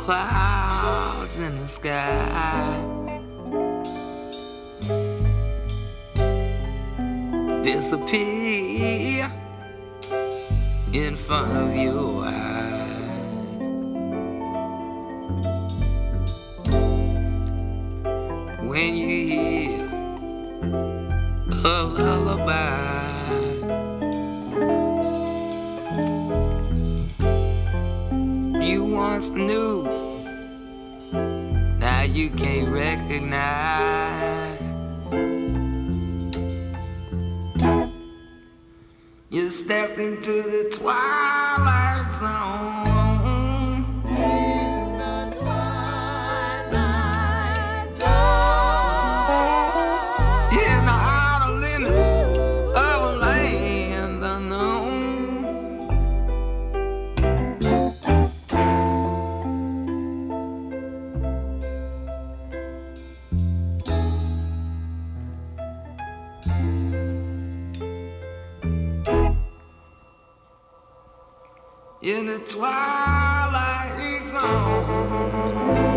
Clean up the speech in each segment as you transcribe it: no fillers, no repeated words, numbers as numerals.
clouds in the sky disappear in front of your eyes. When you hear a lullaby, you once knew, now you can't recognize. You stepped into the twilight zone. In the twilight zone. In the outer limit of a land unknown. In the twilight zone.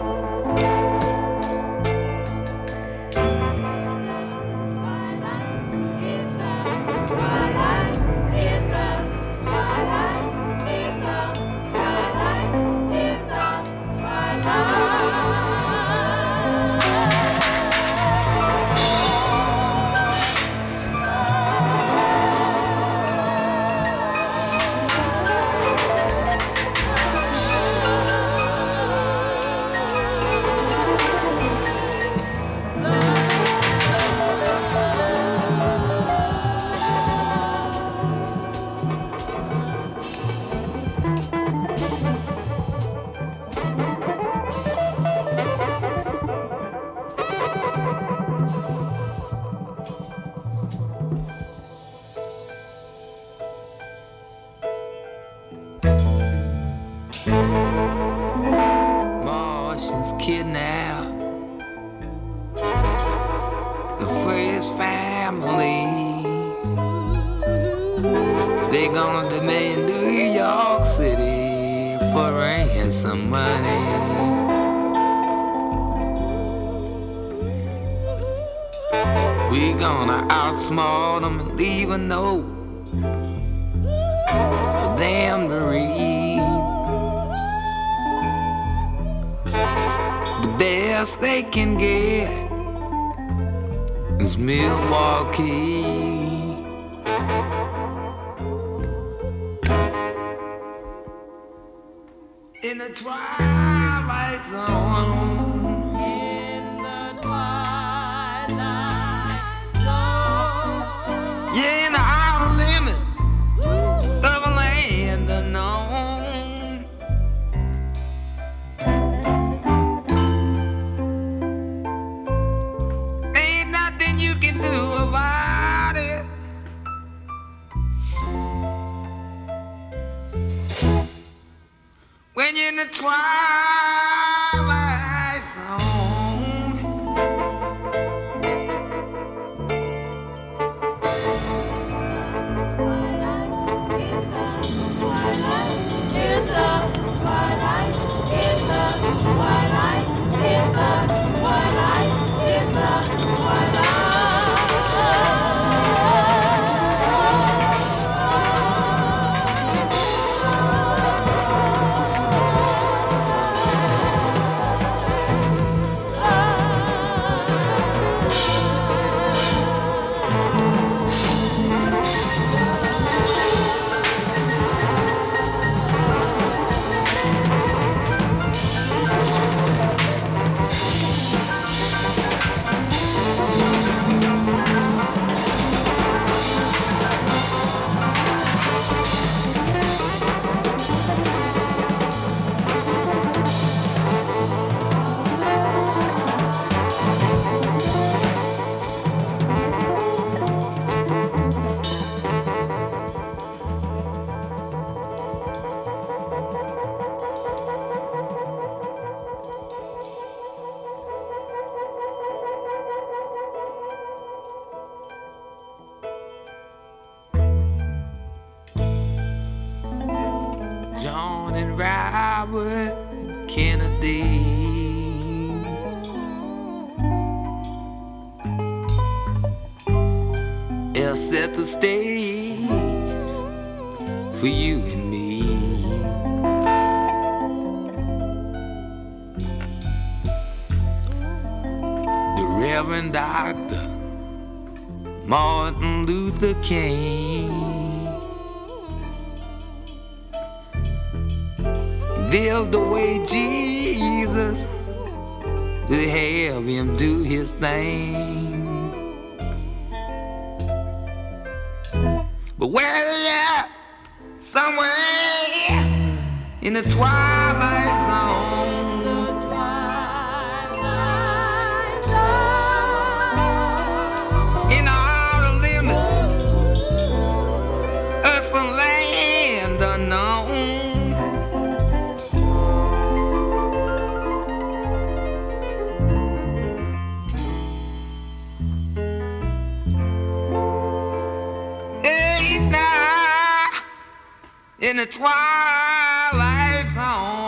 Martians kidnapped the first family. They're gonna demand New York City for ransom money. We gonna outsmart them and leave a note for them to read. The best they can get is Milwaukee. In the twilight zone. In the twilight zone. Yeah, in the outer limits of a land unknown. Ain't nothing you can do about it. When you're in the twilight zone. Kennedy. They'll set the stage for you and me. The Reverend Dr. Martin Luther King lived the way Jesus would have him do his thing. But where somewhere in the twilight zone, in all the limits of some land unknown, in the twilight zone.